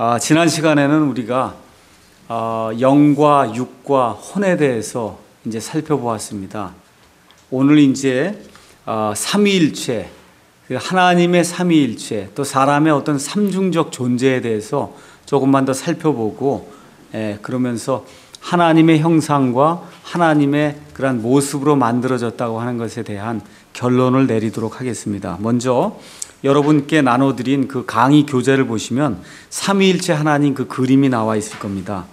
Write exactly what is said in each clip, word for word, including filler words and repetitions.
아, 지난 시간에는 우리가 어, 영과 육과 혼에 대해서 이제 살펴보았습니다. 오늘 이제 어, 삼위일체, 하나님의 삼위일체, 또 사람의 어떤 삼중적 존재에 대해서 조금만 더 살펴보고, 예, 그러면서 하나님의 형상과 하나님의 그런 모습으로 만들어졌다고 하는 것에 대한 결론을 내리도록 하겠습니다. 먼저 여러분께 나눠드린 그 강의 교재를 보시면 삼위일체 하나님 그 그림이 나와 있을 겁니다.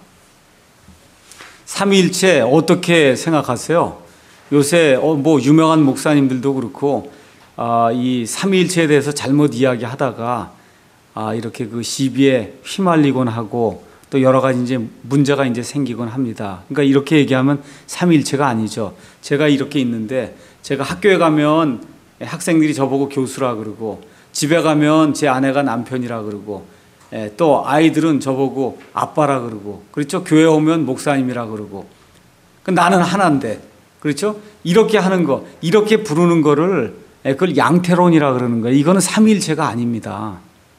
삼위일체 어떻게 생각하세요? 요새 뭐 유명한 목사님들도 그렇고 아, 이 삼위일체에 대해서 잘못 이야기하다가 아, 이렇게 그 시비에 휘말리곤 하고 또 여러 가지 이제 문제가 이제 생기곤 합니다. 그러니까 이렇게 얘기하면 삼위일체가 아니죠. 제가 이렇게 있는데 제가 학교에 가면 학생들이 저보고 교수라 그러고 집에 가면 제 아내가 남편이라 그러고 또 아이들은 저보고 아빠라 그러고 그렇죠. 교회 오면 목사님이라 그러고 나는 하나인데 그렇죠. 이렇게 하는 거 이렇게 부르는 거를 그걸 양태론이라 그러는 거예요. 이거는 삼위일체가 아닙니다.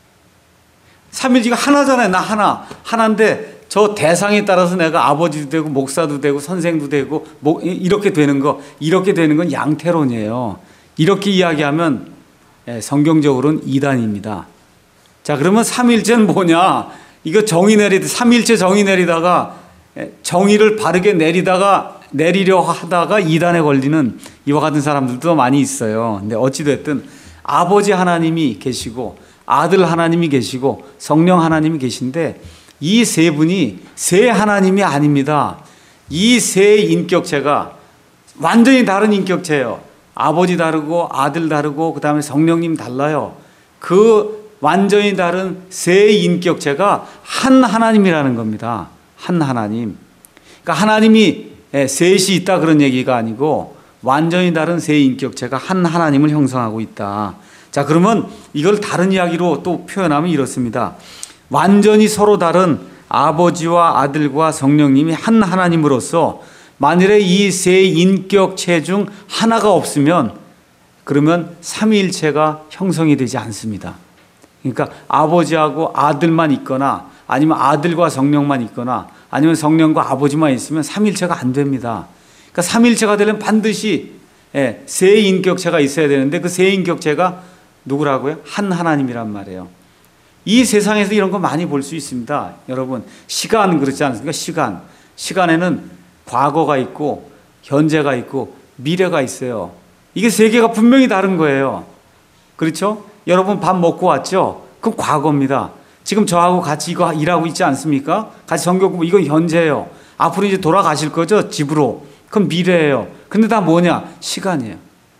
삼위일체가 하나잖아요. 나 하나 하나인데 저 대상에 따라서 내가 아버지도 되고 목사도 되고 선생도 되고 뭐 이렇게 되는 거 이렇게 되는 건 양태론이에요. 이렇게 이야기하면 성경적으로는 이단입니다. 자, 그러면 삼위일체는 뭐냐? 이거 정의 내리다 삼위일체 정의 내리다가 정의를 바르게 내리다가 내리려 하다가 이단에 걸리는 이와 같은 사람들도 많이 있어요. 근데 어찌됐든 아버지 하나님이 계시고 아들 하나님이 계시고 성령 하나님이 계신데 이 세 분이 세 하나님이 아닙니다. 이 세 인격체가 완전히 다른 인격체예요. 아버지 다르고 아들 다르고 그 다음에 성령님 달라요. 그 완전히 다른 세 인격체가 한 하나님이라는 겁니다. 한 하나님. 그러니까 하나님이 셋이 있다 그런 얘기가 아니고 완전히 다른 세 인격체가 한 하나님을 형성하고 있다. 자, 그러면 이걸 다른 이야기로 또 표현하면 이렇습니다. 완전히 서로 다른 아버지와 아들과 성령님이 한 하나님으로서 만일에 이 세 인격체 중 하나가 없으면 그러면 삼위일체가 형성이 되지 않습니다. 그러니까 아버지하고 아들만 있거나 아니면 아들과 성령만 있거나 아니면 성령과 아버지만 있으면 삼위일체가 안 됩니다. 그러니까 삼위일체가 되려면 반드시 세 인격체가 있어야 되는데 그 세 인격체가 누구라고요? 한 하나님이란 말이에요. 이 세상에서 이런 거 많이 볼 수 있습니다. 여러분, 시간 그렇지 않습니까? 시간. 시간에는 과거가 있고 현재가 있고 미래가 있어요. 이게 세 개가 분명히 다른 거예요. 그렇죠? 여러분 밥 먹고 왔죠? 그건 과거입니다. 지금 저하고 같이 이거 일하고 있지 않습니까? 같이 성경 공부, 이건 현재예요. 앞으로 이제 돌아가실 거죠? 집으로. 그건 미래예요. 근데 다 뭐냐? 시간이에요.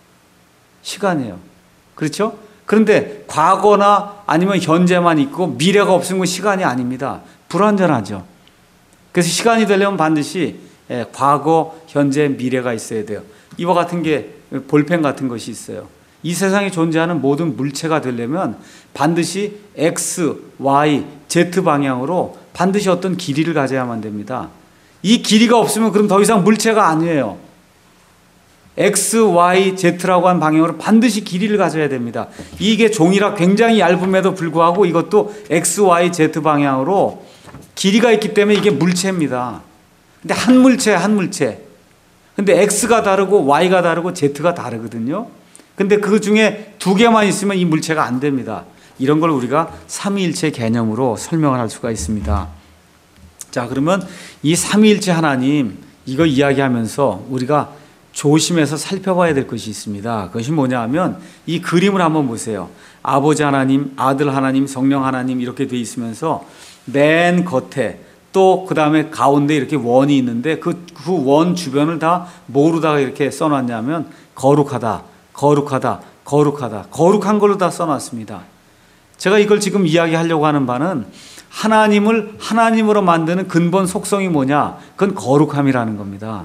시간이에요. 그렇죠? 그런데 과거나 아니면 현재만 있고 미래가 없으면 시간이 아닙니다. 불완전하죠. 그래서 시간이 되려면 반드시 과거, 현재, 미래가 있어야 돼요. 이와 같은 게 볼펜 같은 것이 있어요. 이 세상에 존재하는 모든 물체가 되려면 반드시 X, Y, Z 방향으로 반드시 어떤 길이를 가져야만 됩니다. 이 길이가 없으면 그럼 더 이상 물체가 아니에요. X, Y, Z라고 한 방향으로 반드시 길이를 가져야 됩니다. 이게 종이라 굉장히 얇음에도 불구하고 이것도 X, Y, Z 방향으로 길이가 있기 때문에 이게 물체입니다. 근데 한 물체, 한 물체. 근데 X가 다르고 Y가 다르고 Z가 다르거든요. 근데 그 중에 두 개만 있으면 이 물체가 안 됩니다. 이런 걸 우리가 삼위일체 개념으로 설명을 할 수가 있습니다. 자, 그러면 이 삼위일체 하나님, 이거 이야기하면서 우리가 조심해서 살펴봐야 될 것이 있습니다. 그것이 뭐냐 하면 이 그림을 한번 보세요. 아버지 하나님, 아들 하나님, 성령 하나님 이렇게 돼 있으면서 맨 겉에 또 그 다음에 가운데 이렇게 원이 있는데 그 그 원 주변을 다 뭐로다가 이렇게 써놨냐면 거룩하다, 거룩하다, 거룩하다, 거룩한 걸로 다 써놨습니다. 제가 이걸 지금 이야기하려고 하는 바는 하나님을 하나님으로 만드는 근본 속성이 뭐냐? 그건 거룩함이라는 겁니다.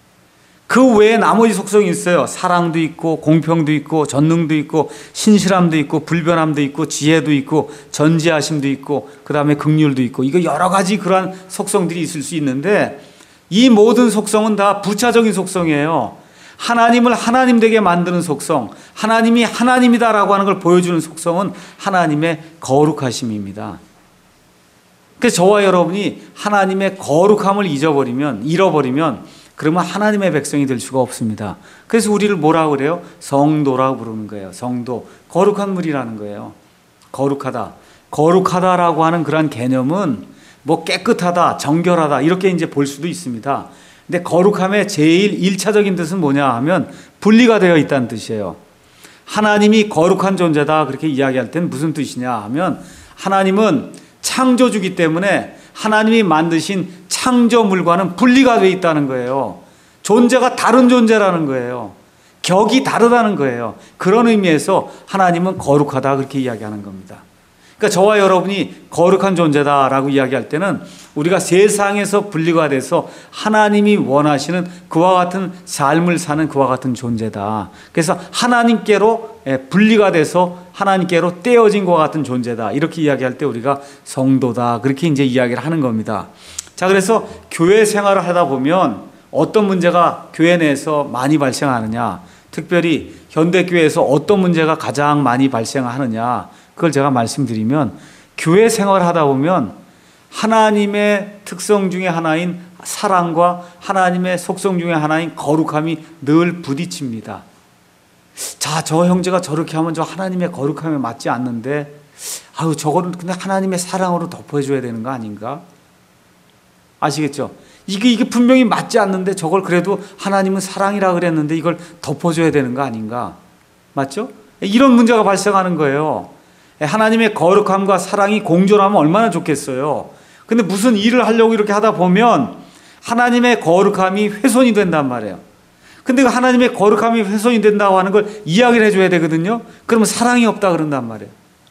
그 외에 나머지 속성이 있어요. 사랑도 있고 공평도 있고 전능도 있고 신실함도 있고 불변함도 있고 지혜도 있고 전지하심도 있고 그 다음에 긍휼도 있고 이거 여러 가지 그러한 속성들이 있을 수 있는데 이 모든 속성은 다 부차적인 속성이에요. 하나님을 하나님 되게 만드는 속성, 하나님이 하나님이다라고 하는 걸 보여주는 속성은 하나님의 거룩하심입니다. 그래서 저와 여러분이 하나님의 거룩함을 잊어버리면, 잃어버리면 그러면 하나님의 백성이 될 수가 없습니다. 그래서 우리를 뭐라고 그래요? 성도라고 부르는 거예요. 성도. 거룩한 물이라는 거예요. 거룩하다. 거룩하다라고 하는 그런 개념은 뭐 깨끗하다, 정결하다 이렇게 이제 볼 수도 있습니다. 근데 거룩함의 제일 일차적인 뜻은 뭐냐 하면 분리가 되어 있다는 뜻이에요. 하나님이 거룩한 존재다 그렇게 이야기할 때는 무슨 뜻이냐 하면 하나님은 창조주기 때문에 하나님이 만드신 창조물과는 분리가 되어 있다는 거예요. 존재가 다른 존재라는 거예요. 격이 다르다는 거예요. 그런 의미에서 하나님은 거룩하다 그렇게 이야기하는 겁니다. 그러니까 저와 여러분이 거룩한 존재다라고 이야기할 때는 우리가 세상에서 분리가 돼서 하나님이 원하시는 그와 같은 삶을 사는 그와 같은 존재다. 그래서 하나님께로 분리가 돼서 하나님께로 떼어진 것과 같은 존재다. 이렇게 이야기할 때 우리가 성도다. 그렇게 이제 이야기를 하는 겁니다. 자, 그래서 교회 생활을 하다 보면 어떤 문제가 교회 내에서 많이 발생하느냐, 특별히 현대교회에서 어떤 문제가 가장 많이 발생하느냐, 그걸 제가 말씀드리면 교회 생활을 하다 보면 하나님의 특성 중에 하나인 사랑과 하나님의 속성 중에 하나인 거룩함이 늘 부딪힙니다. 자, 저 형제가 저렇게 하면 저 하나님의 거룩함에 맞지 않는데 아유 저거를 근데 하나님의 사랑으로 덮어줘야 되는 거 아닌가? 아시겠죠? 이게 이게 분명히 맞지 않는데 저걸 그래도 하나님은 사랑이라 그랬는데 이걸 덮어줘야 되는 거 아닌가? 맞죠? 이런 문제가 발생하는 거예요. 하나님의 거룩함과 사랑이 공존하면 얼마나 좋겠어요. 근데 무슨 일을 하려고 이렇게 하다 보면 하나님의 거룩함이 훼손이 된단 말이에요. 근데 그 하나님의 거룩함이 훼손이 된다고 하는 걸 이야기를 해줘야 되거든요. 그러면 사랑이 없다 그런단 말이에요.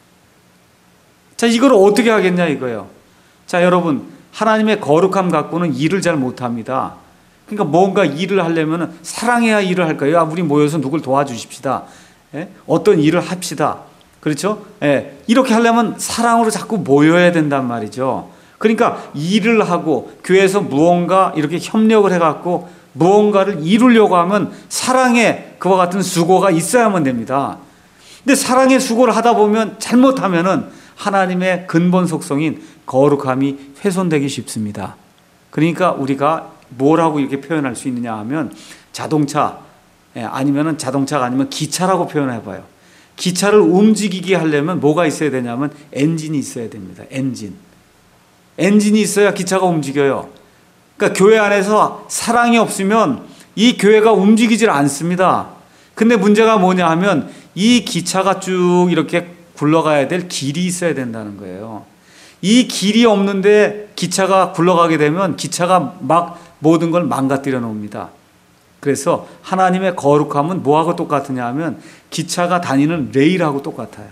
자, 이걸 어떻게 하겠냐 이거예요. 자, 여러분, 하나님의 거룩함 갖고는 일을 잘 못합니다. 그러니까 뭔가 일을 하려면 사랑해야 일을 할 거예요. 아, 우리 모여서 누굴 도와주십시다. 예? 어떤 일을 합시다. 그렇죠? 예. 이렇게 하려면 사랑으로 자꾸 모여야 된단 말이죠. 그러니까 일을 하고 교회에서 무언가 이렇게 협력을 해갖고 무언가를 이루려고 하면 사랑의 그와 같은 수고가 있어야만 됩니다. 근데 사랑의 수고를 하다 보면 잘못하면은 하나님의 근본 속성인 거룩함이 훼손되기 쉽습니다. 그러니까 우리가 뭐라고 이렇게 표현할 수 있느냐 하면 자동차, 예, 아니면은 자동차가 아니면 기차라고 표현해봐요. 기차를 움직이게 하려면 뭐가 있어야 되냐면 엔진이 있어야 됩니다. 엔진. 엔진이 있어야 기차가 움직여요. 그러니까 교회 안에서 사랑이 없으면 이 교회가 움직이질 않습니다. 근데 문제가 뭐냐 하면 이 기차가 쭉 이렇게 굴러가야 될 길이 있어야 된다는 거예요. 이 길이 없는데 기차가 굴러가게 되면 기차가 막 모든 걸 망가뜨려 놓습니다. 그래서 하나님의 거룩함은 뭐하고 똑같으냐 하면 기차가 다니는 레일하고 똑같아요.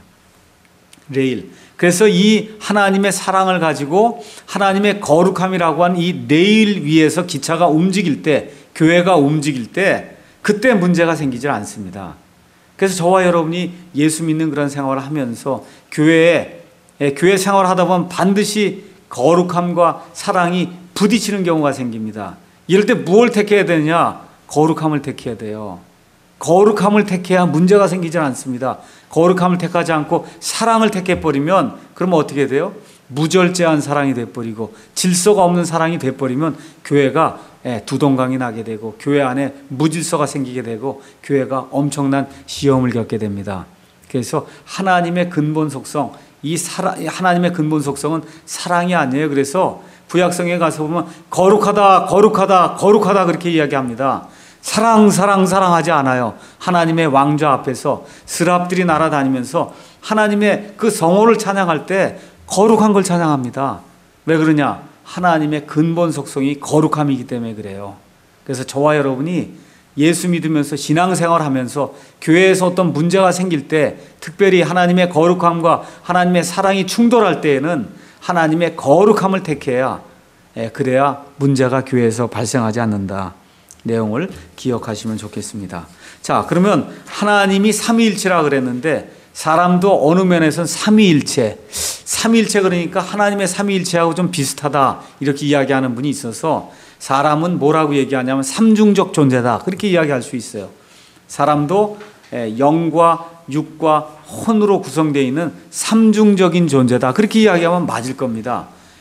레일. 그래서 이 하나님의 사랑을 가지고 하나님의 거룩함이라고 하는 이 레일 위에서 기차가 움직일 때, 교회가 움직일 때 그때 문제가 생기질 않습니다. 그래서 저와 여러분이 예수 믿는 그런 생활을 하면서 교회에 교회 생활을 하다 보면 반드시 거룩함과 사랑이 부딪히는 경우가 생깁니다. 이럴 때 무엇을 택해야 되느냐? 거룩함을 택해야 돼요. 거룩함을 택해야 문제가 생기지 않습니다. 거룩함을 택하지 않고 사랑을 택해버리면 그러면 어떻게 돼요? 무절제한 사랑이 돼버리고 질서가 없는 사랑이 돼버리면 교회가 두동강이 나게 되고 교회 안에 무질서가 생기게 되고 교회가 엄청난 시험을 겪게 됩니다. 그래서 하나님의 근본 속성, 이 사랑, 하나님의 근본 속성은 사랑이 아니에요. 그래서 구약성에 가서 보면 거룩하다, 거룩하다, 거룩하다 그렇게 이야기합니다. 사랑, 사랑, 사랑하지 않아요. 하나님의 왕좌 앞에서 스랍들이 날아다니면서 하나님의 그 성호를 찬양할 때 거룩한 걸 찬양합니다. 왜 그러냐? 하나님의 근본 속성이 거룩함이기 때문에 그래요. 그래서 저와 여러분이 예수 믿으면서 신앙생활 하면서 교회에서 어떤 문제가 생길 때 특별히 하나님의 거룩함과 하나님의 사랑이 충돌할 때에는 하나님의 거룩함을 택해야 그래야 문제가 교회에서 발생하지 않는다. 내용을 기억하시면 좋겠습니다. 자, 그러면 하나님이 삼위일체라 그랬는데 사람도 어느 면에서는 삼위일체, 삼위일체 그러니까 하나님의 삼위일체하고 좀 비슷하다 이렇게 이야기하는 분이 있어서 사람은 뭐라고 얘기하냐면 삼중적 존재다 그렇게 이야기할 수 있어요. 사람도 영과 육과 혼으로 구성되어 있는 삼중적인 존재다 그렇게 이야기하면 맞을 겁니다.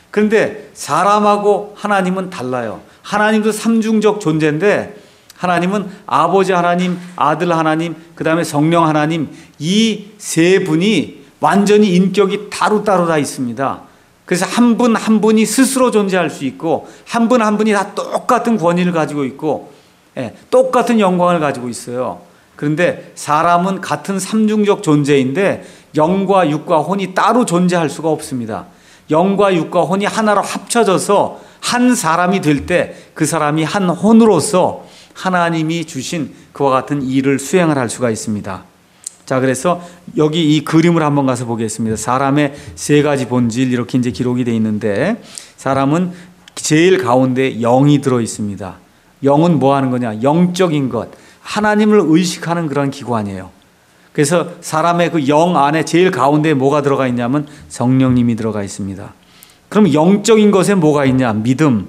그런데 사람하고 하나님은 달라요. 하나님도 삼중적 존재인데 하나님은 아버지 하나님, 아들 하나님, 그 다음에 성령 하나님, 이 세 분이 완전히 인격이 따로따로 다 있습니다. 그래서 한 분 한 분이 스스로 존재할 수 있고 한 분 한 분이 다 똑같은 권위를 가지고 있고 예, 똑같은 영광을 가지고 있어요. 그런데 사람은 같은 삼중적 존재인데 영과 육과 혼이 따로 존재할 수가 없습니다. 영과 육과 혼이 하나로 합쳐져서 한 사람이 될 때 그 사람이 한 혼으로서 하나님이 주신 그와 같은 일을 수행을 할 수가 있습니다. 자, 그래서 여기 이 그림을 한번 가서 보겠습니다. 사람의 세 가지 본질 이렇게 이제 기록이 되어 있는데 사람은 제일 가운데 영이 들어 있습니다. 영은 뭐 하는 거냐? 영적인 것, 하나님을 의식하는 그런 기관이에요. 그래서 사람의 그 영 안에 제일 가운데에 뭐가 들어가 있냐면 성령님이 들어가 있습니다. 그럼 영적인 것에 뭐가 있냐? 믿음,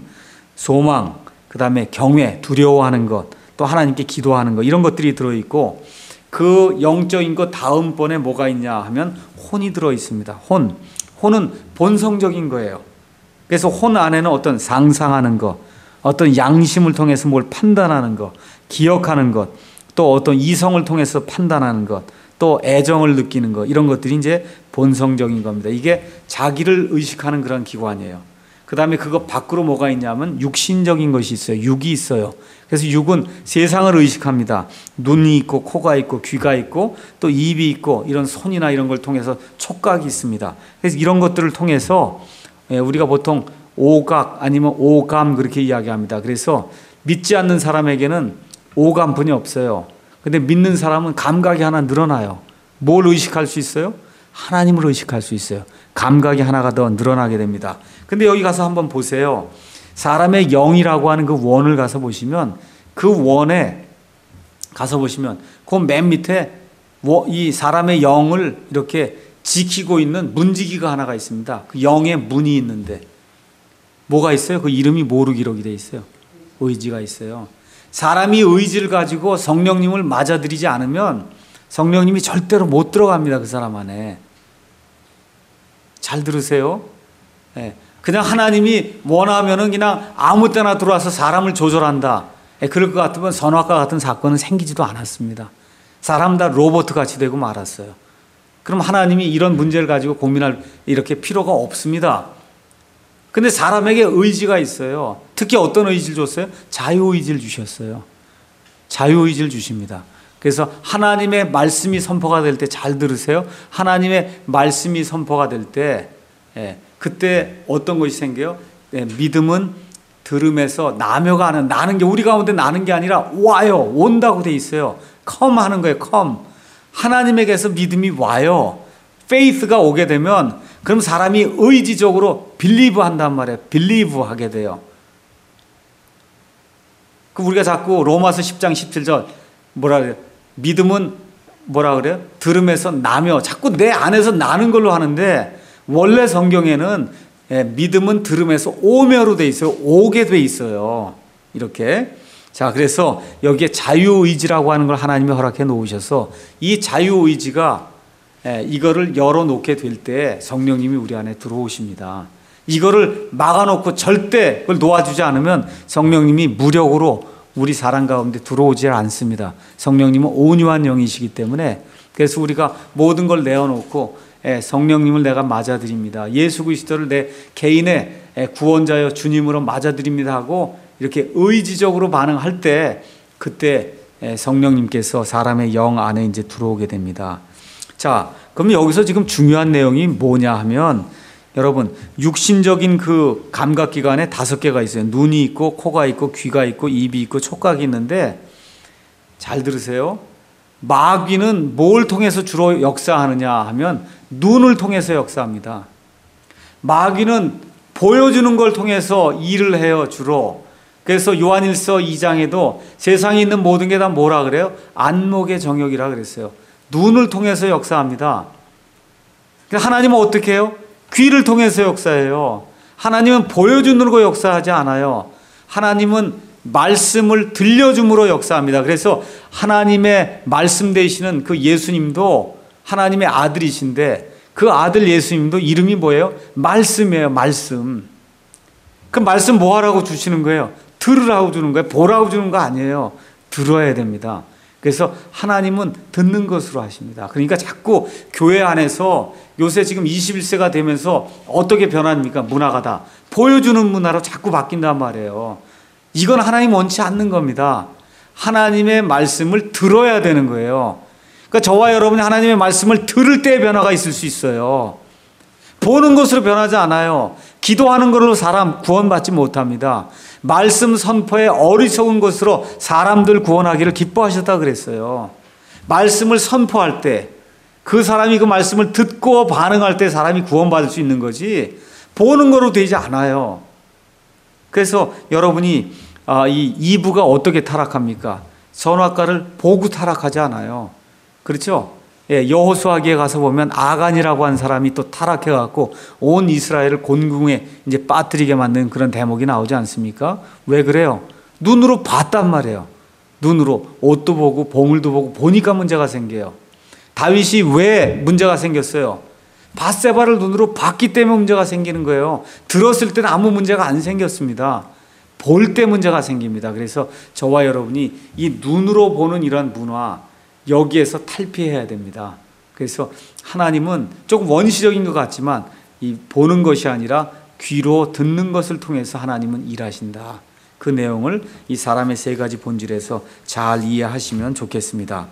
소망, 그 다음에 경외, 두려워하는 것, 또 하나님께 기도하는 것, 이런 것들이 들어있고 그 영적인 것 다음번에 뭐가 있냐 하면 혼이 들어있습니다. 혼. 혼은 본성적인 거예요. 그래서 혼 안에는 어떤 상상하는 것, 어떤 양심을 통해서 뭘 판단하는 것, 기억하는 것, 또 어떤 이성을 통해서 판단하는 것, 또 애정을 느끼는 것, 이런 것들이 이제 본성적인 겁니다. 이게 자기를 의식하는 그런 기관이에요. 그 다음에 그거 밖으로 뭐가 있냐면 육신적인 것이 있어요. 육이 있어요. 그래서 육은 세상을 의식합니다. 눈이 있고 코가 있고 귀가 있고 또 입이 있고 이런 손이나 이런 걸 통해서 촉각이 있습니다. 그래서 이런 것들을 통해서 우리가 보통 오각 아니면 오감 그렇게 이야기합니다. 그래서 믿지 않는 사람에게는 오감뿐이 없어요. 근데 믿는 사람은 감각이 하나 늘어나요. 뭘 의식할 수 있어요? 하나님을 의식할 수 있어요. 감각이 하나가 더 늘어나게 됩니다. 근데 여기 가서 한번 보세요. 사람의 영이라고 하는 그 원을 가서 보시면 그 원에 가서 보시면 그 맨 밑에 이 사람의 영을 이렇게 지키고 있는 문지기가 하나가 있습니다. 그 영의 문이 있는데 뭐가 있어요? 그 이름이 뭐로 기록이 되어 있어요? 의지가 있어요. 사람이 의지를 가지고 성령님을 맞아들이지 않으면 성령님이 절대로 못 들어갑니다. 그 사람 안에. 잘 들으세요. 네. 그냥 하나님이 원하면은 그냥 아무 때나 들어와서 사람을 조절한다. 네. 그럴 것 같으면 선악과 같은 사건은 생기지도 않았습니다. 사람 다 로봇 같이 되고 말았어요. 그럼 하나님이 이런 문제를 가지고 고민할 이렇게 필요가 없습니다. 근데 사람에게 의지가 있어요. 특히 어떤 의지를 줬어요? 자유의지를 주셨어요. 자유의지를 주십니다. 그래서 하나님의 말씀이 선포가 될 때 잘 들으세요. 하나님의 말씀이 선포가 될 때 예, 그때 어떤 것이 생겨요? 예, 믿음은 들음에서 나며가 하는, 나는 게 우리 가운데 나는 게 아니라 와요. 온다고 돼 있어요. come 하는 거예요. come. 하나님에게서 믿음이 와요. faith가 오게 되면 그럼 사람이 의지적으로 believe 한단 말이에요. believe 하게 돼요. 그 우리가 자꾸 로마서 십 장 십칠 절 뭐라 그래요? 믿음은 뭐라 그래요? 들음에서 나며, 자꾸 내 안에서 나는 걸로 하는데 원래 성경에는 예, 믿음은 들음에서 오며로 돼 있어요. 오게 돼 있어요. 이렇게. 자, 그래서 여기에 자유의지라고 하는 걸 하나님이 허락해 놓으셔서 이 자유의지가 예, 이거를 열어놓게 될 때 성령님이 우리 안에 들어오십니다. 이거를 막아놓고 절대 그걸 놓아주지 않으면 성령님이 무력으로 우리 사람 가운데 들어오지 않습니다. 성령님은 온유한 영이시기 때문에 그래서 우리가 모든 걸 내어놓고 예, 성령님을 내가 맞아드립니다. 예수 그리스도를 내 개인의 예, 구원자여 주님으로 맞아드립니다 하고 이렇게 의지적으로 반응할 때 그때 예, 성령님께서 사람의 영 안에 이제 들어오게 됩니다. 자, 그럼 여기서 지금 중요한 내용이 뭐냐 하면 여러분 육신적인 그 감각기관에 다섯 개가 있어요. 눈이 있고 코가 있고 귀가 있고 입이 있고 촉각이 있는데 잘 들으세요. 마귀는 뭘 통해서 주로 역사하느냐 하면 눈을 통해서 역사합니다. 마귀는 보여주는 걸 통해서 일을 해요. 주로. 그래서 요한일서 이 장에도 세상에 있는 모든 게 다 뭐라 그래요? 안목의 정욕이라 그랬어요. 눈을 통해서 역사합니다. 하나님은 어떻게 해요? 귀를 통해서 역사해요. 하나님은 보여주는 거 역사하지 않아요. 하나님은 말씀을 들려줌으로 역사합니다. 그래서 하나님의 말씀 되시는 그 예수님도 하나님의 아들이신데 그 아들 예수님도 이름이 뭐예요? 말씀이에요. 말씀. 그 말씀 뭐 하라고 주시는 거예요? 들으라고 주는 거예요. 보라고 주는 거 아니에요. 들어야 됩니다. 그래서 하나님은 듣는 것으로 하십니다. 그러니까 자꾸 교회 안에서 요새 지금 이십일 세가 되면서 어떻게 변합니까? 문화가 다 보여주는 문화로 자꾸 바뀐단 말이에요. 이건 하나님 원치 않는 겁니다. 하나님의 말씀을 들어야 되는 거예요. 그러니까 저와 여러분이 하나님의 말씀을 들을 때 변화가 있을 수 있어요. 보는 것으로 변하지 않아요. 기도하는 것으로 사람 구원받지 못합니다. 말씀 선포에 어리석은 것으로 사람들 구원하기를 기뻐하셨다 그랬어요. 말씀을 선포할 때 그 사람이 그 말씀을 듣고 반응할 때 사람이 구원받을 수 있는 거지 보는 거로 되지 않아요. 그래서 여러분이 이 이 부가 어떻게 타락합니까? 선악과를 보고 타락하지 않아요. 그렇죠? 예, 여호수아기에 가서 보면 아간이라고 한 사람이 또 타락해갖고 온 이스라엘을 곤궁에 이제 빠뜨리게 만든 그런 대목이 나오지 않습니까? 왜 그래요? 눈으로 봤단 말이에요. 눈으로 옷도 보고 봉울도 보고 보니까 문제가 생겨요. 다윗이 왜 문제가 생겼어요? 밧세바를 눈으로 봤기 때문에 문제가 생기는 거예요. 들었을 때는 아무 문제가 안 생겼습니다. 볼 때 문제가 생깁니다. 그래서 저와 여러분이 이 눈으로 보는 이런 문화 여기에서 탈피해야 됩니다. 그래서 하나님은 조금 원시적인 것 같지만 이 보는 것이 아니라 귀로 듣는 것을 통해서 하나님은 일하신다. 그 내용을 이 사람의 세 가지 본질에서 잘 이해하시면 좋겠습니다.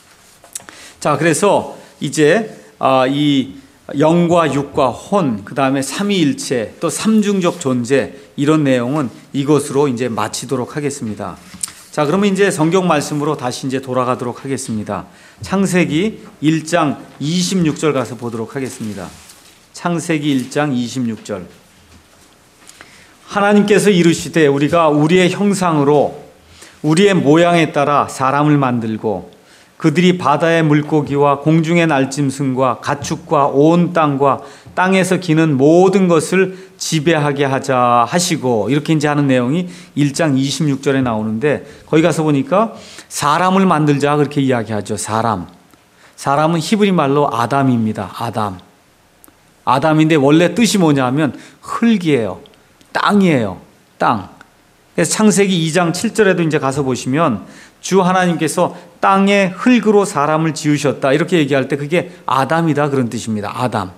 자, 그래서 이제 이 영과 육과 혼, 그 다음에 삼위일체, 또 삼중적 존재 이런 내용은 이것으로 이제 마치도록 하겠습니다. 자, 그러면 이제 성경 말씀으로 다시 이제 돌아가도록 하겠습니다. 창세기 일 장 이십육 절 가서 보도록 하겠습니다. 창세기 일 장 이십육 절. 하나님께서 이르시되 우리가 우리의 형상으로 우리의 모양에 따라 사람을 만들고 그들이 바다의 물고기와 공중의 날짐승과 가축과 온 땅과 땅에서 기는 모든 것을 지배하게 하자 하시고 이렇게 이제 하는 내용이 일 장 이십육 절에 나오는데 거기 가서 보니까 사람을 만들자 그렇게 이야기하죠. 사람. 사람은 히브리 말로 아담입니다. 아담. 아담인데 원래 뜻이 뭐냐면 흙이에요. 땅이에요. 땅. 그래서 창세기 이 장 칠 절에도 이제 가서 보시면 주 하나님께서 땅의 흙으로 사람을 지으셨다 이렇게 얘기할 때 그게 아담이다 그런 뜻입니다. 아담.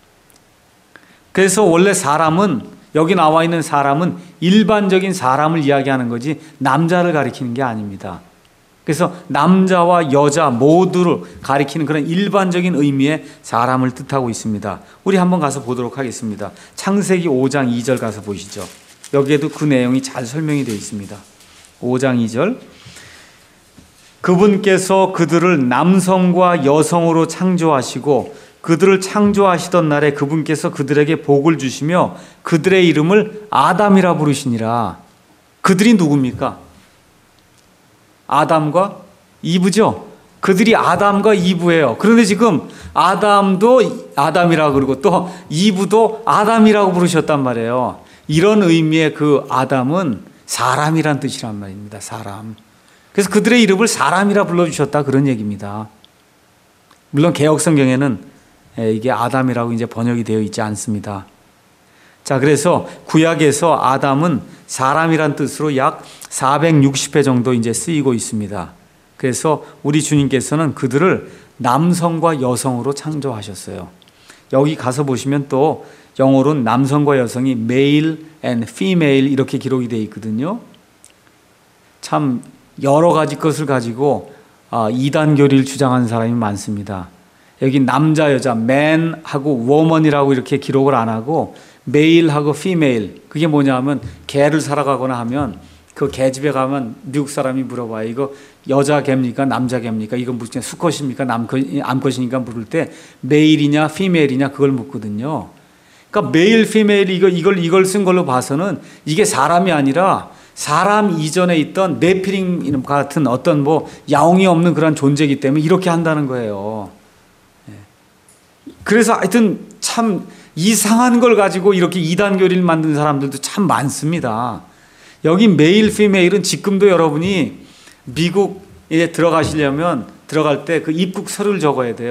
그래서 원래 사람은 여기 나와 있는 사람은 일반적인 사람을 이야기하는 거지 남자를 가리키는 게 아닙니다. 그래서 남자와 여자 모두를 가리키는 그런 일반적인 의미의 사람을 뜻하고 있습니다. 우리 한번 가서 보도록 하겠습니다. 창세기 오 장 이 절 가서 보시죠. 여기에도 그 내용이 잘 설명이 되어 있습니다. 오 장 이 절. 그분께서 그들을 남성과 여성으로 창조하시고 그들을 창조하시던 날에 그분께서 그들에게 복을 주시며 그들의 이름을 아담이라 부르시니라. 그들이 누굽니까? 아담과 이브죠. 그들이 아담과 이브예요. 그런데 지금 아담도 아담이라고 그러고 또 이브도 아담이라고 부르셨단 말이에요. 이런 의미의 그 아담은 사람이란 뜻이란 말입니다. 사람. 그래서 그들의 이름을 사람이라 불러주셨다 그런 얘기입니다. 물론 개역 성경에는 이게 아담이라고 이제 번역이 되어 있지 않습니다. 자, 그래서 구약에서 아담은 사람이란 뜻으로 약 사백육십 회 정도 이제 쓰이고 있습니다. 그래서 우리 주님께서는 그들을 남성과 여성으로 창조하셨어요. 여기 가서 보시면 또 영어로는 남성과 여성이 male and female 이렇게 기록이 되어 있거든요. 참 여러 가지 것을 가지고 이단 교리를 주장하는 사람이 많습니다. 여기 남자 여자 man하고 woman이라고 이렇게 기록을 안 하고 male하고 female 그게 뭐냐면 개를 살아가거나 하면 그 개집에 가면 미국 사람이 물어봐요. 이거 여자 개입니까 남자 개입니까? 이건 무슨 수컷입니까 암컷이니까 물을 때 male이냐 female이냐 그걸 묻거든요. 그러니까 male, female 이거 이걸 이걸 쓴 걸로 봐서는 이게 사람이 아니라 사람 이전에 있던 네피림 같은 어떤 뭐 야옹이 없는 그런 존재이기 때문에 이렇게 한다는 거예요. 그래서 하여튼 참 이상한 걸 가지고 이렇게 이단 교리를 만든 사람들도 참 많습니다. 여기 메일, 피메일은 지금도 여러분이 미국에 들어가시려면 들어갈 때 그 입국 서류를 적어야 돼요.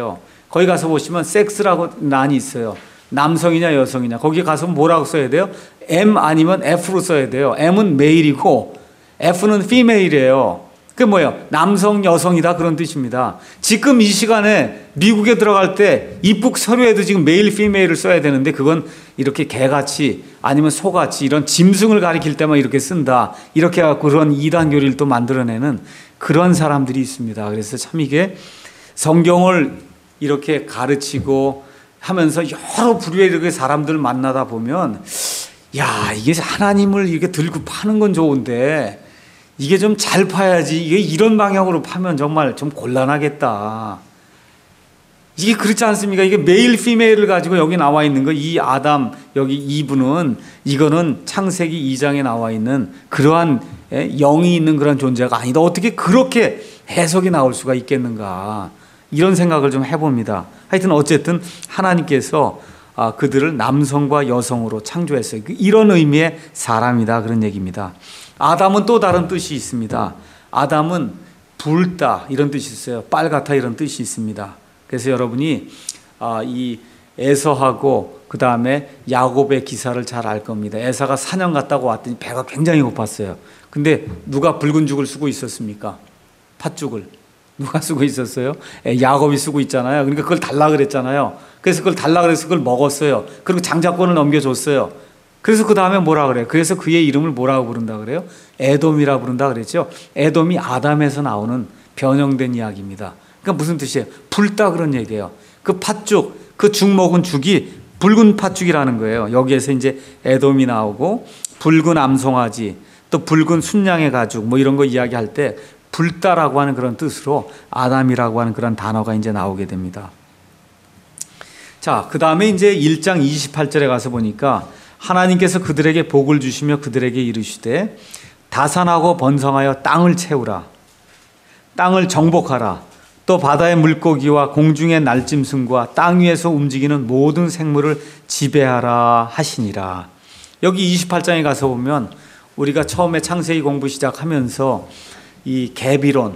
거기 가서 보시면 섹스라고 난이 있어요. 남성이냐 여성이냐. 거기 가서 뭐라고 써야 돼요? M 아니면 F로 써야 돼요. M은 메일이고 F는 female이에요. 그게 뭐예요? 남성, 여성이다 그런 뜻입니다. 지금 이 시간에 미국에 들어갈 때 입국 서류에도 지금 메일, 피메일을 써야 되는데 그건 이렇게 개같이 아니면 소같이 이런 짐승을 가리킬 때만 이렇게 쓴다. 이렇게 해갖고 그런 이단 교리를 또 만들어내는 그런 사람들이 있습니다. 그래서 참 이게 성경을 이렇게 가르치고 하면서 여러 부류의 이렇게 사람들 만나다 보면 야, 이게 하나님을 이렇게 들고 파는 건 좋은데 이게 좀 잘 파야지. 이게 이런 방향으로 파면 정말 좀 곤란하겠다. 이게 그렇지 않습니까? 이게 메일, 피메일을 가지고 여기 나와 있는 거, 이 아담, 여기 이브는, 이거는 창세기 이 장에 나와 있는 그러한 영이 있는 그런 존재가 아니다. 어떻게 그렇게 해석이 나올 수가 있겠는가. 이런 생각을 좀 해봅니다. 하여튼 어쨌든 하나님께서 그들을 남성과 여성으로 창조했어요. 이런 의미의 사람이다. 그런 얘기입니다. 아담은 또 다른 뜻이 있습니다. 아담은 붉다 이런 뜻이 있어요. 빨갛다 이런 뜻이 있습니다. 그래서 여러분이 이 에서하고 그 다음에 야곱의 기사를 잘 알 겁니다. 에서가 사냥 갔다고 왔더니 배가 굉장히 고팠어요. 근데 누가 붉은 죽을 쓰고 있었습니까? 팥죽을. 누가 쓰고 있었어요? 야곱이 쓰고 있잖아요. 그러니까 그걸 달라 그랬잖아요. 그래서 그걸 달라 그래서 그걸 먹었어요. 그리고 장자권을 넘겨줬어요. 그래서 그 다음에 뭐라 그래요? 그래서 그의 이름을 뭐라고 부른다 그래요? 에돔이라 부른다 그랬죠. 에돔이 아담에서 나오는 변형된 이야기입니다. 그러니까 무슨 뜻이에요? 붉다 그런 얘기예요. 그 팥죽, 그 죽 먹은 죽이 붉은 팥죽이라는 거예요. 여기에서 이제 에돔이 나오고 붉은 암송아지, 또 붉은 순양의 가죽 뭐 이런 거 이야기할 때 붉다라고 하는 그런 뜻으로 아담이라고 하는 그런 단어가 이제 나오게 됩니다. 자, 그 다음에 이제 일 장 이십팔 절에 가서 보니까 하나님께서 그들에게 복을 주시며 그들에게 이르시되 다산하고 번성하여 땅을 채우라. 땅을 정복하라. 또 바다의 물고기와 공중의 날짐승과 땅 위에서 움직이는 모든 생물을 지배하라 하시니라. 여기 이십팔 장에 가서 보면 우리가 처음에 창세기 공부 시작하면서 이 갭이론,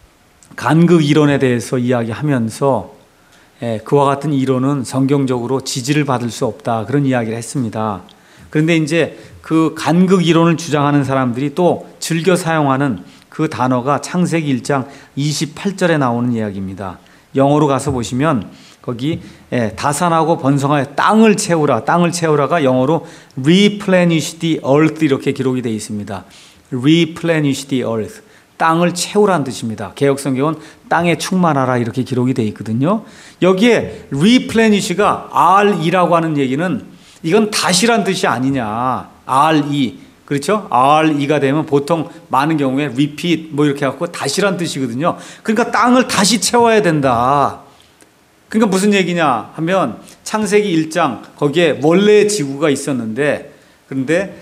간극 이론에 대해서 이야기하면서 그와 같은 이론은 성경적으로 지지를 받을 수 없다 그런 이야기를 했습니다. 그런데 이제 그 간극 이론을 주장하는 사람들이 또 즐겨 사용하는 그 단어가 창세기 일 장 이십팔 절에 나오는 이야기입니다. 영어로 가서 보시면 거기 다산하고 번성하여 땅을 채우라. 땅을 채우라가 영어로 replenish the earth 이렇게 기록이 되어 있습니다. replenish the earth. 땅을 채우라는 뜻입니다. 개역성경은 땅에 충만하라 이렇게 기록이 되어 있거든요. 여기에 replenish가 알이라고 하는 얘기는 이건 다시란 뜻이 아니냐. 알이. 그렇죠? 알이가 되면 보통 많은 경우에 repeat 뭐 이렇게 해갖고 다시란 뜻이거든요. 그러니까 땅을 다시 채워야 된다. 그러니까 무슨 얘기냐 하면 창세기 일 장 거기에 원래 지구가 있었는데 그런데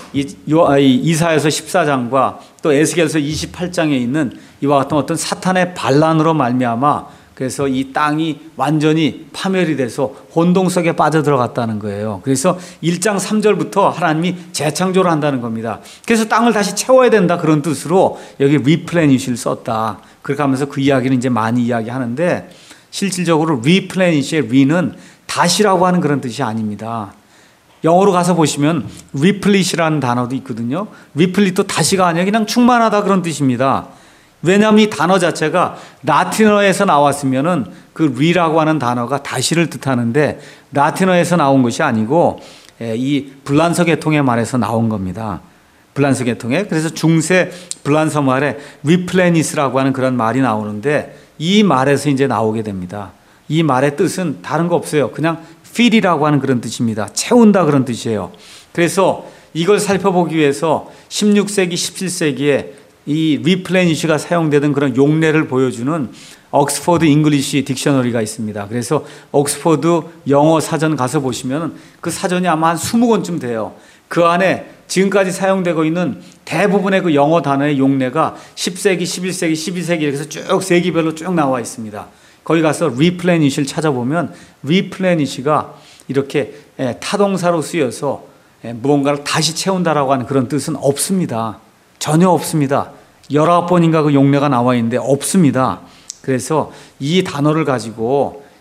이사야서 십사 장과 또 에스겔서 이십팔 장에 있는 이와 같은 어떤 사탄의 반란으로 말미암아 그래서 이 땅이 완전히 파멸이 돼서 혼동 속에 빠져들어갔다는 거예요. 그래서 일 장 삼 절부터 하나님이 재창조를 한다는 겁니다. 그래서 땅을 다시 채워야 된다 그런 뜻으로 여기 replenish를 썼다. 그렇게 하면서 그 이야기는 이제 많이 이야기하는데 실질적으로 replenish의 re는 다시라고 하는 그런 뜻이 아닙니다. 영어로 가서 보시면 replish라는 단어도 있거든요. replish도 다시가 아니라 그냥 충만하다 그런 뜻입니다. 왜냐하면 이 단어 자체가 라틴어에서 나왔으면은 그 re라고 하는 단어가 다시를 뜻하는데 라틴어에서 나온 것이 아니고 이 불란서 계통의 말에서 나온 겁니다. 불란서 계통에. 그래서 중세 불란서 말에 replenish라고 하는 그런 말이 나오는데 이 말에서 이제 나오게 됩니다. 이 말의 뜻은 다른 거 없어요. 그냥 fill이라고 하는 그런 뜻입니다. 채운다 그런 뜻이에요. 그래서 이걸 살펴보기 위해서 십육 세기, 십칠 세기에 이 replenish가 사용되던 그런 용례를 보여주는 옥스포드 잉글리시 딕셔너리가 있습니다. 그래서 옥스포드 영어 사전 가서 보시면 그 사전이 아마 한 이십 권쯤 돼요. 그 안에 지금까지 사용되고 있는 대부분의 그 영어 단어의 용례가 십 세기, 십일 세기, 십이 세기 이렇게 해서 쭉 세기별로 쭉 나와 있습니다. 거기 가서 replenish를 찾아보면 replenish가 이렇게 타동사로 쓰여서 무언가를 다시 채운다라고 하는 그런 뜻은 없습니다. 전혀 없습니다. 열아홉 번인가 그 용례가 나와 있는데 없습니다. 그래서 이 단어를 가지고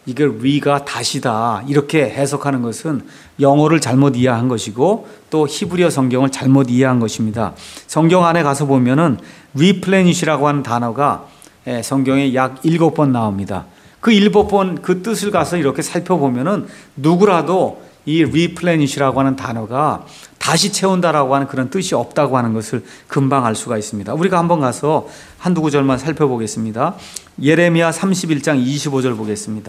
이걸 re가 다시다 이렇게 해석하는 것은 영어를 잘못 이해한 것이고 또 히브리어 성경을 잘못 이해한 것입니다. 성경 안에 가서 보면은 replenish라고 하는 단어가 성경에 약 일곱 번 나옵니다. 그 일곱 번 그 뜻을 가서 이렇게 살펴보면은 누구라도 이 replenish라고 하는 단어가 다시 채운다라고 하는 그런 뜻이 없다고 하는 것을 금방 알 수가 있습니다. 우리가 한번 가서 한두 구절만 살펴보겠습니다. 예레미야 삼십일 장 이십오 절 보겠습니다.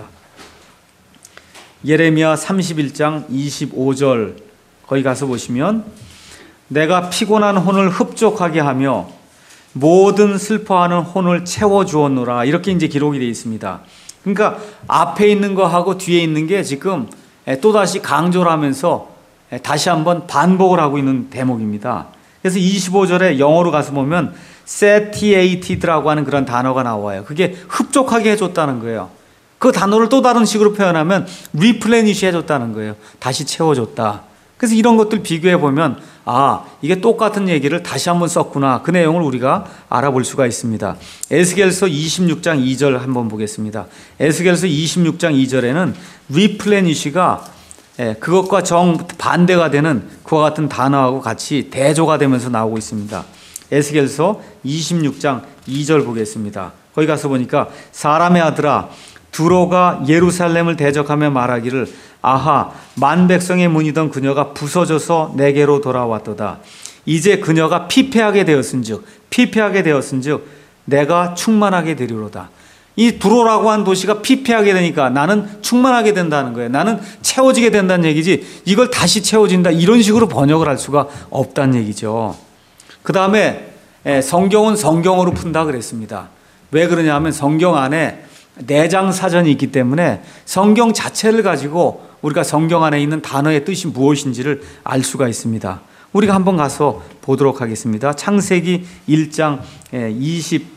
예레미야 삼십일 장 이십오 절 거기 가서 보시면 내가 피곤한 혼을 흡족하게 하며 모든 슬퍼하는 혼을 채워주었노라 이렇게 이제 기록이 되어 있습니다. 그러니까 앞에 있는 거하고 뒤에 있는 게 지금 또다시 강조를 하면서 다시 한번 반복을 하고 있는 대목입니다. 그래서 이십오 절에 영어로 가서 보면 satiated라고 하는 그런 단어가 나와요. 그게 흡족하게 해줬다는 거예요. 그 단어를 또 다른 식으로 표현하면 replenish 해줬다는 거예요. 다시 채워줬다. 그래서 이런 것들 비교해 보면 아 이게 똑같은 얘기를 다시 한번 썼구나. 그 내용을 우리가 알아볼 수가 있습니다. 에스겔서 이십육 장 이 절 한번 보겠습니다. 에스겔서 이십육 장 이 절에는 replenish가 그것과 정반대가 되는 그와 같은 단어하고 같이 대조가 되면서 나오고 있습니다. 에스겔서 이십육 장 이 절 보겠습니다. 거기 가서 보니까 사람의 아들아 두로가 예루살렘을 대적하며 말하기를 아하 만 백성의 문이던 그녀가 부서져서 내게로 돌아왔도다. 이제 그녀가 피폐하게 되었은즉 피폐하게 되었은즉 내가 충만하게 되리로다. 이 두로라고 한 도시가 피폐하게 되니까 나는 충만하게 된다는 거예요. 나는 채워지게 된다는 얘기지 이걸 다시 채워진다 이런 식으로 번역을 할 수가 없다는 얘기죠. 그 다음에 성경은 성경으로 푼다 그랬습니다. 왜 그러냐면 성경 안에 내장 사전이 있기 때문에 성경 자체를 가지고 우리가 성경 안에 있는 단어의 뜻이 무엇인지를 알 수가 있습니다. 우리가 한번 가서 보도록 하겠습니다. 창세기 일 장 이십,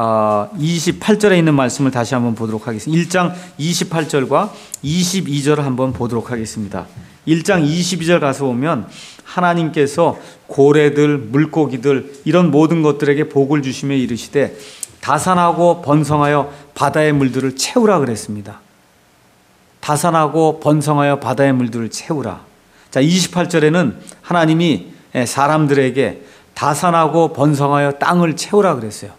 이십팔 절에 있는 말씀을 다시 한번 보도록 하겠습니다. 일 장 이십팔 절과 이십이 절을 한번 보도록 하겠습니다. 일 장 이십이 절 가서 보면 하나님께서 고래들, 물고기들 이런 모든 것들에게 복을 주시며 이르시되 다산하고 번성하여 바다의 물들을 채우라 그랬습니다. 다산하고 번성하여 바다의 물들을 채우라. 자, 이십팔 절에는 하나님이 사람들에게 다산하고 번성하여 땅을 채우라 그랬어요.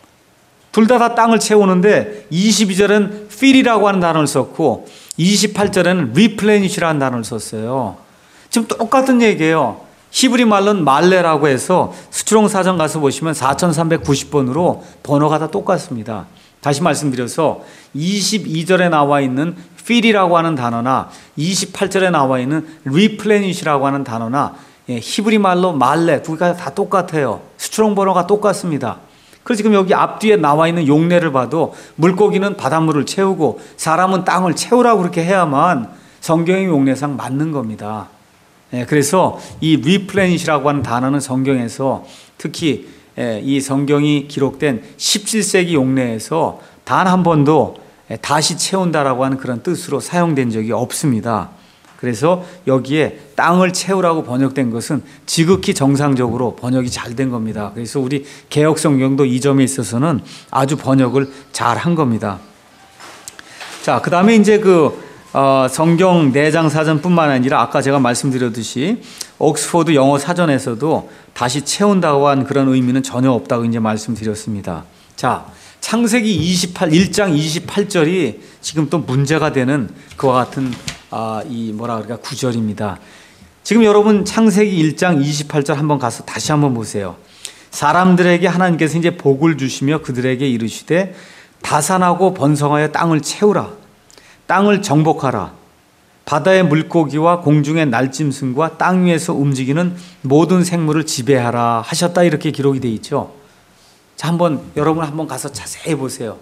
둘 다 다 땅을 채우는데 이십이 절은 fill이라고 하는 단어를 썼고 이십팔 절에는 replenish라는 단어를 썼어요. 지금 똑같은 얘기예요. 히브리 말로는 말레라고 해서 스트롱 사전 가서 보시면 사천삼백구십 번으로 번호가 다 똑같습니다. 다시 말씀드려서 이십이 절에 나와 있는 fill이라고 하는 단어나 이십팔 절에 나와 있는 replenish라고 하는 단어나 히브리 말로 말레 두 개가 다 똑같아요. 스트롱 번호가 똑같습니다. 그래서 지금 여기 앞뒤에 나와 있는 용례를 봐도 물고기는 바닷물을 채우고 사람은 땅을 채우라고 그렇게 해야만 성경의 용례상 맞는 겁니다. 예, 그래서 이 replenish라고 하는 단어는 성경에서 특히 예, 이 성경이 기록된 십칠 세기 용례에서 단 한 번도 예, 다시 채운다라고 하는 그런 뜻으로 사용된 적이 없습니다. 그래서 여기에 땅을 채우라고 번역된 것은 지극히 정상적으로 번역이 잘 된 겁니다. 그래서 우리 개역 성경도 이 점에 있어서는 아주 번역을 잘 한 겁니다. 자, 그 다음에 이제 그 어, 성경 내장 사전뿐만 아니라 아까 제가 말씀드렸듯이 옥스포드 영어 사전에서도 다시 채운다고 한 그런 의미는 전혀 없다고 이제 말씀드렸습니다. 자, 창세기 이십팔, 일 장 이십팔 절이 지금 또 문제가 되는 그와 같은 아, 이 뭐라 그럴까 구절입니다. 지금 여러분 창세기 일 장 이십팔 절 한번 가서 다시 한번 보세요. 사람들에게 하나님께서 이제 복을 주시며 그들에게 이르시되 다산하고 번성하여 땅을 채우라. 땅을 정복하라. 바다의 물고기와 공중의 날짐승과 땅 위에서 움직이는 모든 생물을 지배하라 하셨다 이렇게 기록이 되어 있죠. 자, 한번 여러분 한번 가서 자세히 보세요.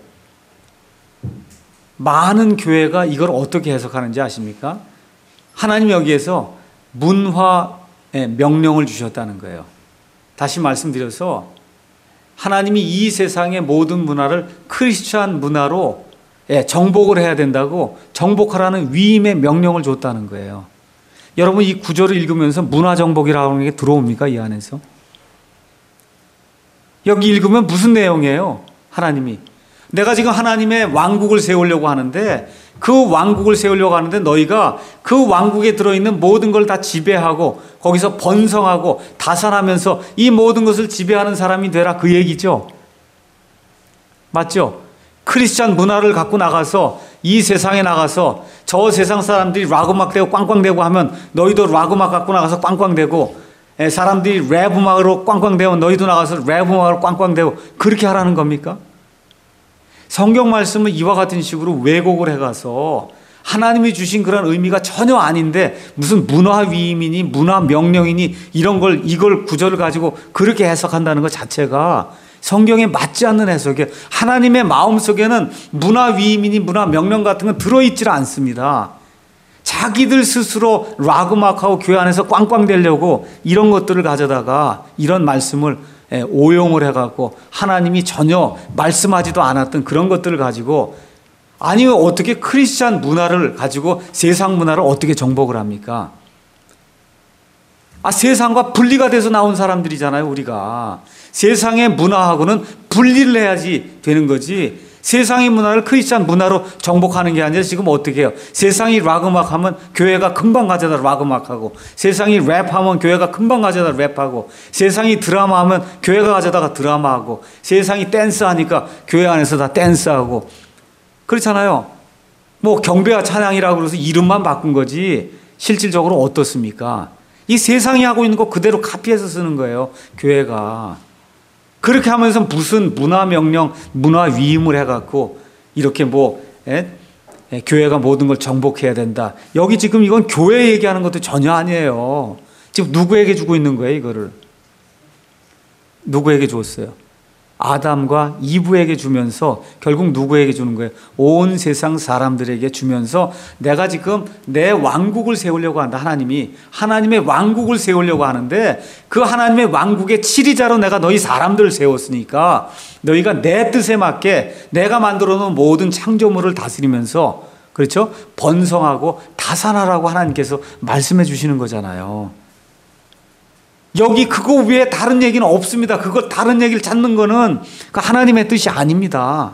많은 교회가 이걸 어떻게 해석하는지 아십니까? 하나님 여기에서 문화의 명령을 주셨다는 거예요. 다시 말씀드려서 하나님이 이 세상의 모든 문화를 크리스찬 문화로 예, 정복을 해야 된다고 정복하라는 위임의 명령을 줬다는 거예요. 여러분 이 구절을 읽으면서 문화 정복이라는 게 들어옵니까? 이 안에서? 여기 읽으면 무슨 내용이에요? 하나님이 내가 지금 하나님의 왕국을 세우려고 하는데 그 왕국을 세우려고 하는데 너희가 그 왕국에 들어있는 모든 걸 다 지배하고 거기서 번성하고 다산하면서 이 모든 것을 지배하는 사람이 되라, 그 얘기죠. 맞죠? 크리스찬 문화를 갖고 나가서 이 세상에 나가서 저 세상 사람들이 락 음악대고 꽝꽝대고 하면 너희도 락 음악 갖고 나가서 꽝꽝대고, 사람들이 랩 음악으로 꽝꽝대면 너희도 나가서 랩 음악으로 꽝꽝대고, 그렇게 하라는 겁니까? 성경 말씀을 이와 같은 식으로 왜곡을 해가서 하나님이 주신 그런 의미가 전혀 아닌데 무슨 문화 위임이니 문화 명령이니 이런 걸, 이걸 구절을 가지고 그렇게 해석한다는 것 자체가 성경에 맞지 않는 해석이에요. 하나님의 마음속에는 문화 위임이니 문화 명령 같은 건 들어있질 않습니다. 자기들 스스로 락 음악하고 교회 안에서 꽝꽝대려고 이런 것들을 가져다가 이런 말씀을 오용을 해갖고 하나님이 전혀 말씀하지도 않았던 그런 것들을 가지고, 아니 어떻게 크리스찬 문화를 가지고 세상 문화를 어떻게 정복을 합니까? 아, 세상과 분리가 돼서 나온 사람들이잖아요, 우리가. 세상의 문화하고는 분리를 해야지 되는 거지. 세상의 문화를 크리스찬 문화로 정복하는 게 아니라 지금 어떻게 해요? 세상이 락 음악하면 교회가 금방 가져다 락 음악하고, 세상이 랩하면 교회가 금방 가져다 랩하고, 세상이 드라마하면 교회가 가져다가 드라마하고, 세상이 댄스하니까 교회 안에서 다 댄스하고, 그렇잖아요. 뭐 경배와 찬양이라고 그래서 이름만 바꾼 거지 실질적으로 어떻습니까? 이 세상이 하고 있는 거 그대로 카피해서 쓰는 거예요, 교회가. 그렇게 하면서 무슨 문화 명령, 문화 위임을 해갖고 이렇게 뭐 에? 에, 교회가 모든 걸 정복해야 된다. 여기 지금 이건 교회 얘기하는 것도 전혀 아니에요. 지금 누구에게 주고 있는 거예요, 이거를? 누구에게 줬어요? 아담과 이브에게 주면서 결국 누구에게 주는 거예요? 온 세상 사람들에게 주면서 내가 지금 내 왕국을 세우려고 한다. 하나님이 하나님의 왕국을 세우려고 하는데 그 하나님의 왕국의 치리자로 내가 너희 사람들을 세웠으니까 너희가 내 뜻에 맞게 내가 만들어 놓은 모든 창조물을 다스리면서, 그렇죠? 번성하고 다산하라고 하나님께서 말씀해 주시는 거잖아요. 여기 그거 외에 다른 얘기는 없습니다. 그거 다른 얘기를 찾는 거는 그 하나님의 뜻이 아닙니다.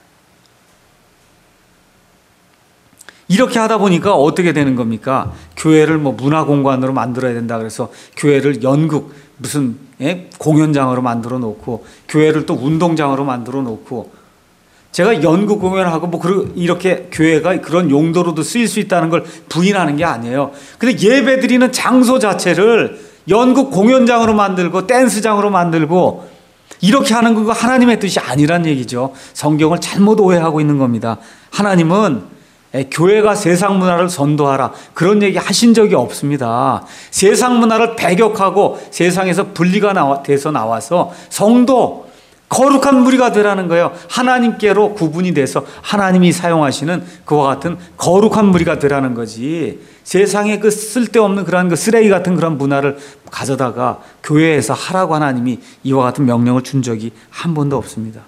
이렇게 하다 보니까 어떻게 되는 겁니까? 교회를 뭐 문화공간으로 만들어야 된다 그래서 교회를 연극 무슨 예? 공연장으로 만들어 놓고, 교회를 또 운동장으로 만들어 놓고, 제가 연극 공연하고 뭐 이렇게 교회가 그런 용도로도 쓰일 수 있다는 걸 부인하는 게 아니에요. 근데 예배 드리는 장소 자체를 연극 공연장으로 만들고 댄스장으로 만들고 이렇게 하는 건 하나님의 뜻이 아니란 얘기죠. 성경을 잘못 오해하고 있는 겁니다. 하나님은 교회가 세상 문화를 선도하라 그런 얘기 하신 적이 없습니다. 세상 문화를 배격하고 세상에서 분리가 나와, 돼서 나와서 성도, 거룩한 무리가 되라는 거예요. 하나님께로 구분이 돼서 하나님이 사용하시는 그와 같은 거룩한 무리가 되라는 거지. 세상에 그 쓸데없는 그런 그 쓰레기 같은 그런 문화를 가져다가 교회에서 하라고 하나님이 이와 같은 명령을 준 적이 한 번도 없습니다.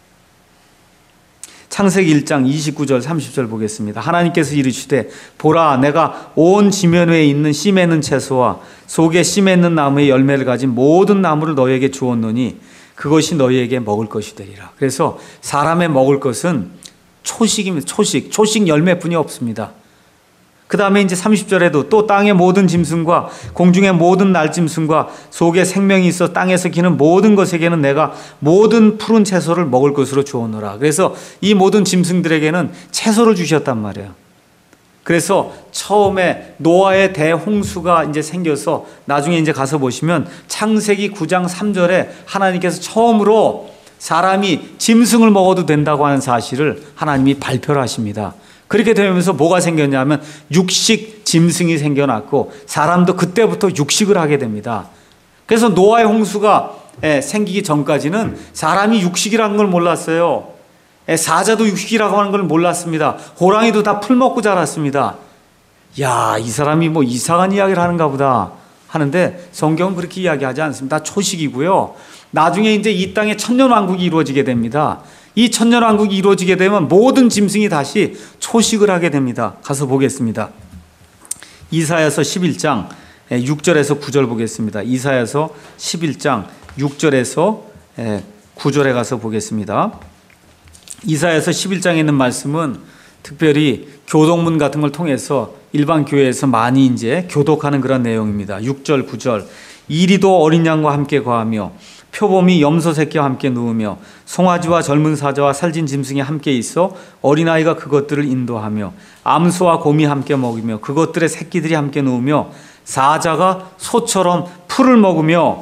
창세기 일 장 이십구 절 삼십 절 보겠습니다. 하나님께서 이르시되 보라, 내가 온 지면 위에 있는 씨 맺는 채소와 속에 씨 맺는 나무의 열매를 가진 모든 나무를 너희에게 주었노니 그것이 너희에게 먹을 것이 되리라. 그래서 사람의 먹을 것은 초식입니다. 초식. 초식 열매뿐이 없습니다. 그 다음에 이제 삼십 절에도 또 땅의 모든 짐승과 공중의 모든 날짐승과 속에 생명이 있어 땅에서 기는 모든 것에게는 내가 모든 푸른 채소를 먹을 것으로 주었노라. 그래서 이 모든 짐승들에게는 채소를 주셨단 말이에요. 그래서 처음에 노아의 대홍수가 이제 생겨서 나중에 이제 가서 보시면 창세기 구 장 삼 절에 하나님께서 처음으로 사람이 짐승을 먹어도 된다고 하는 사실을 하나님이 발표를 하십니다. 그렇게 되면서 뭐가 생겼냐면 육식 짐승이 생겨났고 사람도 그때부터 육식을 하게 됩니다. 그래서 노아의 홍수가 생기기 전까지는 사람이 육식이라는 걸 몰랐어요. 사자도 육식이라고 하는 걸 몰랐습니다. 호랑이도 다 풀 먹고 자랐습니다. 야, 이 사람이 뭐 이상한 이야기를 하는가 보다 하는데 성경은 그렇게 이야기하지 않습니다. 다 초식이고요. 나중에 이제 이 땅에 천년왕국이 이루어지게 됩니다. 이 천년왕국이 이루어지게 되면 모든 짐승이 다시 초식을 하게 됩니다. 가서 보겠습니다. 이사야서 십일 장 육 절에서 구 절 보겠습니다. 이사야서 십일 장 육 절에서 구 절에 가서 보겠습니다. 이사야서 십일 장에 있는 말씀은 특별히 교동문 같은 걸 통해서 일반 교회에서 많이 이제 교독하는 그런 내용입니다. 육 절, 구 절. 이리도 어린 양과 함께 거하며 표범이 염소 새끼와 함께 누우며 송아지와 젊은 사자와 살진 짐승이 함께 있어 어린아이가 그것들을 인도하며 암소와 곰이 함께 먹으며 그것들의 새끼들이 함께 누우며 사자가 소처럼 풀을 먹으며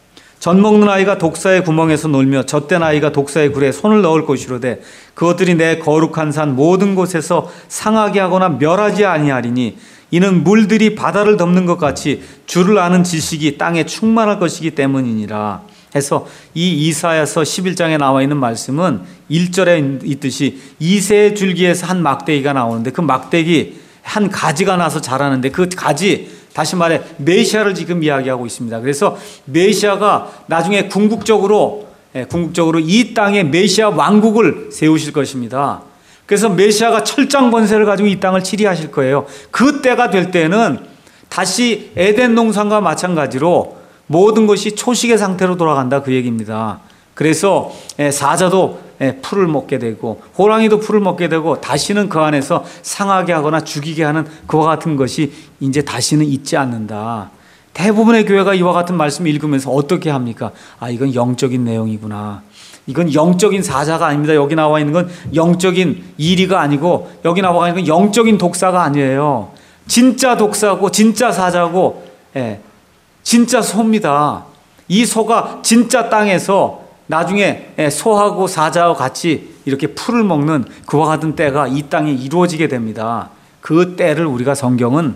젖 먹는 아이가 독사의 구멍에서 놀며 젖된 아이가 독사의 굴에 손을 넣을 것이로되 그것들이 내 거룩한 산 모든 곳에서 상하게 하거나 멸하지 아니하리니 이는 물들이 바다를 덮는 것 같이 주를 아는 지식이 땅에 충만할 것이기 때문이니라. 해서 이 이사야서 십일 장에 나와 있는 말씀은 일 절에 있듯이 이새의 줄기에서 한 막대기가 나오는데 그 막대기 한 가지가 나서 자라는데 그 가지, 다시 말해 메시아를 지금 이야기하고 있습니다. 그래서 메시아가 나중에 궁극적으로 궁극적으로 이 땅에 메시아 왕국을 세우실 것입니다. 그래서 메시아가 철장 권세를 가지고 이 땅을 치리하실 거예요. 그 때가 될 때는 다시 에덴 동산과 마찬가지로 모든 것이 초식의 상태로 돌아간다, 그 얘기입니다. 그래서 사자도 풀을 먹게 되고 호랑이도 풀을 먹게 되고 다시는 그 안에서 상하게 하거나 죽이게 하는 그와 같은 것이 이제 다시는 있지 않는다. 대부분의 교회가 이와 같은 말씀을 읽으면서 어떻게 합니까? 아, 이건 영적인 내용이구나. 이건 영적인 사자가 아닙니다. 여기 나와 있는 건 영적인 이리가 아니고 여기 나와 있는 건 영적인 독사가 아니에요. 진짜 독사고 진짜 사자고 예, 진짜 소입니다. 이 소가 진짜 땅에서 나중에 소하고 사자와 같이 이렇게 풀을 먹는 그와 같은 때가 이 땅에 이루어지게 됩니다. 그 때를 우리가 성경은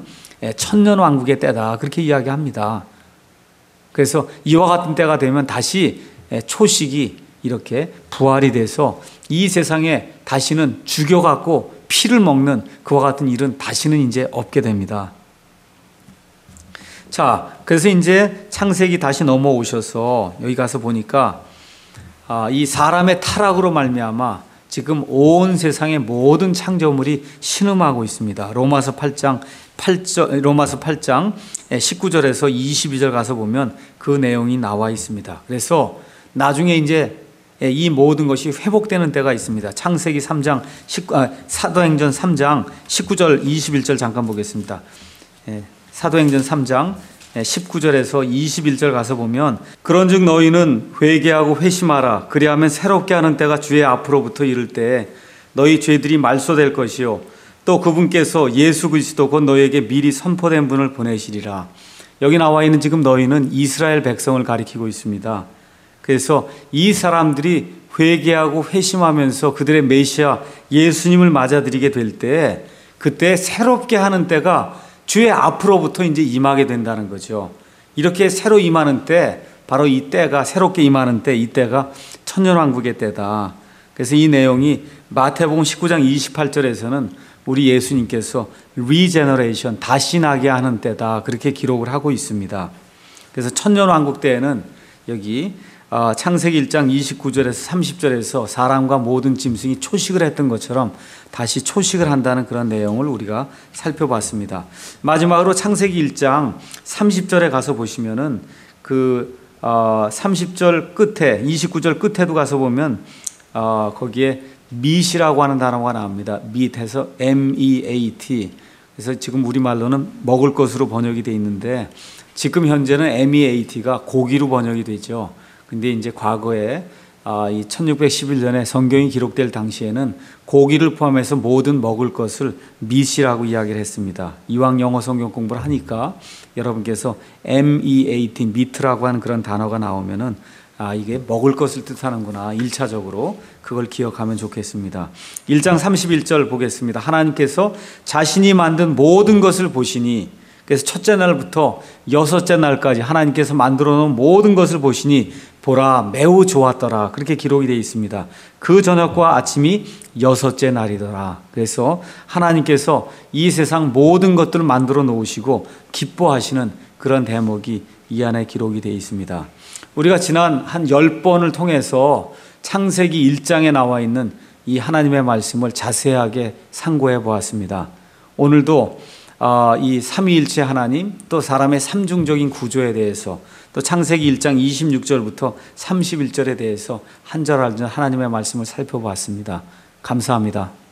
천년왕국의 때다, 그렇게 이야기합니다. 그래서 이와 같은 때가 되면 다시 초식이 이렇게 부활이 돼서 이 세상에 다시는 죽여갖고 피를 먹는 그와 같은 일은 다시는 이제 없게 됩니다. 자, 그래서 이제 창세기 다시 넘어오셔서 여기 가서 보니까 아, 이 사람의 타락으로 말미암아 지금 온 세상의 모든 창조물이 신음하고 있습니다. 로마서 팔 장 팔 절, 로마서 팔 장 십구 절에서 이십이 절 가서 보면 그 내용이 나와 있습니다. 그래서 나중에 이제 이 모든 것이 회복되는 때가 있습니다. 창세기 삼 장 십구, 아, 사도행전 삼 장 십구 절 이십일 절 잠깐 보겠습니다. 예, 사도행전 삼 장 십구 절에서 이십일 절 가서 보면 그런즉 너희는 회개하고 회심하라. 그리하면 새롭게 하는 때가 주의 앞으로부터 이를 때 너희 죄들이 말소될 것이요 또 그분께서 예수 그리스도 곧 너희에게 미리 선포된 분을 보내시리라. 여기 나와 있는 지금 너희는 이스라엘 백성을 가리키고 있습니다. 그래서 이 사람들이 회개하고 회심하면서 그들의 메시아 예수님을 맞아들이게 될 때 그때 새롭게 하는 때가 주의 앞으로부터 이제 임하게 된다는 거죠. 이렇게 새로 임하는 때, 바로 이 때가 새롭게 임하는 때, 이 때가 천년왕국의 때다. 그래서 이 내용이 마태복음 십구 장 이십팔 절에서는 우리 예수님께서 리제너레이션, 다시 나게 하는 때다, 그렇게 기록을 하고 있습니다. 그래서 천년왕국 때에는 여기 창세기 일 장 이십구 절에서 삼십 절에서 사람과 모든 짐승이 초식을 했던 것처럼 다시 초식을 한다는 그런 내용을 우리가 살펴봤습니다. 마지막으로 창세기 일 장 삼십 절에 가서 보시면은 그 삼십 절 끝에, 이십구 절 끝에도 가서 보면 거기에 meat이라고 하는 단어가 나옵니다. meat해서 엠 이 에이 티. 그래서 지금 우리말로는 먹을 것으로 번역이 되어 있는데 지금 현재는 엠 이 에이 티가 고기로 번역이 되죠. 근데 이제 과거에 아, 이 천육백십일 년에 성경이 기록될 당시에는 고기를 포함해서 모든 먹을 것을 meat이라고 이야기를 했습니다. 이왕 영어 성경 공부를 하니까 여러분께서 엠 이 에이 티, meat라고 하는 그런 단어가 나오면은 아, 이게 먹을 것을 뜻하는구나. 일 차적으로 그걸 기억하면 좋겠습니다. 일 장 삼십일 절 보겠습니다. 하나님께서 자신이 만든 모든 것을 보시니, 그래서 첫째 날부터 여섯째 날까지 하나님께서 만들어 놓은 모든 것을 보시니 보라 매우 좋았더라, 그렇게 기록이 되어 있습니다. 그 저녁과 아침이 여섯째 날이더라. 그래서 하나님께서 이 세상 모든 것들을 만들어 놓으시고 기뻐하시는 그런 대목이 이 안에 기록이 되어 있습니다. 우리가 지난 한 열 번을 통해서 창세기 일 장에 나와 있는 이 하나님의 말씀을 자세하게 상고해 보았습니다. 오늘도 이 삼위일체 하나님, 또 사람의 삼중적인 구조에 대해서, 또 창세기 일 장 이십육 절부터 삼십일 절에 대해서 한 절 한 절 하나님의 말씀을 살펴보았습니다. 감사합니다.